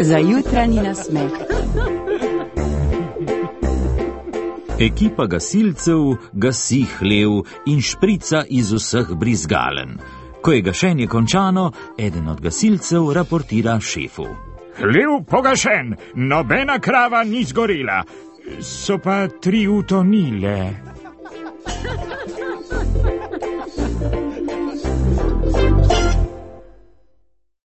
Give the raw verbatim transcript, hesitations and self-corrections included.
Za jutranji nasmeh. Ekipa gasilcev gasi hlev in šprica iz vseh brizgalen. Ko je gašenje končano, eden od gasilcev raportira šefu. Hlev pogašen, nobena krava ni zgorela, so pa tri utonile.